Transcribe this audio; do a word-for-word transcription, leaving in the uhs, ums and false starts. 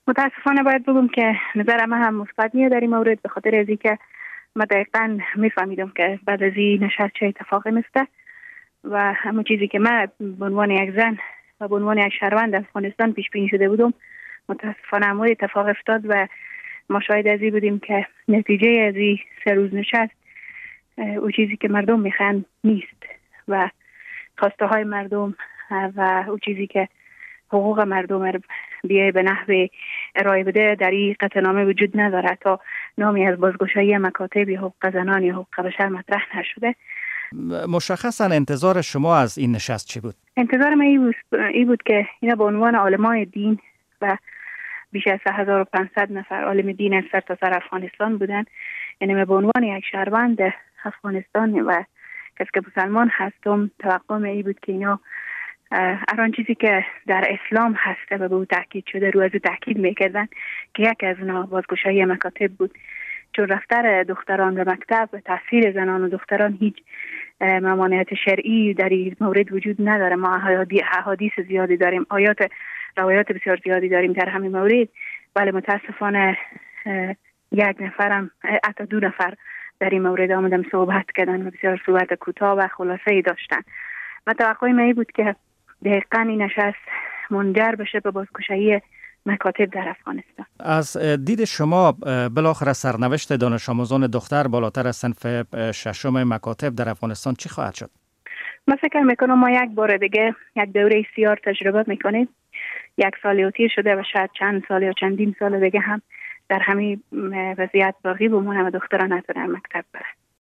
متاسفانه باید بگم که نظر من هم مثبت نیست در این مورد، به خاطر از اینکه من دقیقاً میفهمیدم که بعد از این نشست چه اتفاقی میفته و همون چیزی که من به عنوان یک زن و به عنوان یک شهروند افغانستان پیش بینی شده بودم متاسفانه همون اتفاق افتاد و ما شاهد از این بودیم که نتیجه از این سه روز نشست او چیزی که مردم میخوان نیست و خواسته های مردم و او چیزی که حقوق مردم بیای به نحو ارائه بده در این قطعنامه وجود نداره. تا نامی از بازگشایی مکاتب یا حقوق زنان یا حقوق بشر مطرح نشده. مشخصا انتظار شما از این نشست چی بود؟ انتظار من این بود, ای بود که اینا به عنوان عالمان دین و بیش از هزار و پانصد نفر عالم دین از سرتاسر افغانستان بودن، یعنی من به عنوان یک شهروند افغانستان و کسی که مسلمان هستم توقع من این بود که اینا هر چیزی که در اسلام هسته و به او تاکید شده رو از او تاکید میکردن که یک از اونا بازگشایی مکاتب بود، چون رفتار دختران به مکتب و تحصیل زنان و دختران هیچ ممانعت شرعی در این مورد وجود نداره. ما احادیث زیادی داریم، آیات روایات بسیار زیادی داریم در همین مورد، ولی متاسفانه یک نفرم حتی دو نفر در این مورد آمدن صحبت کردن و بسیار صحبت کوتاه و خلاصه‌ای داشتن. و توقع من بود که دقیقاً این نشست منجر بشه به بازگشایی مکاتب در افغانستان. از دید شما بالاخره سرنوشت دانش آموزان دختر بالاتر از صنف ششم مکاتب در افغانستان چی خواهد شد؟ من فکر میکنم ما یک بار دیگه یک دوره سیار تجربه میکنیم. یک سال تیر شده و شاید چند سال یا چندین سال دیگه هم در همین وضعیت باقی بمونه و دختران نتونن مکتب برن.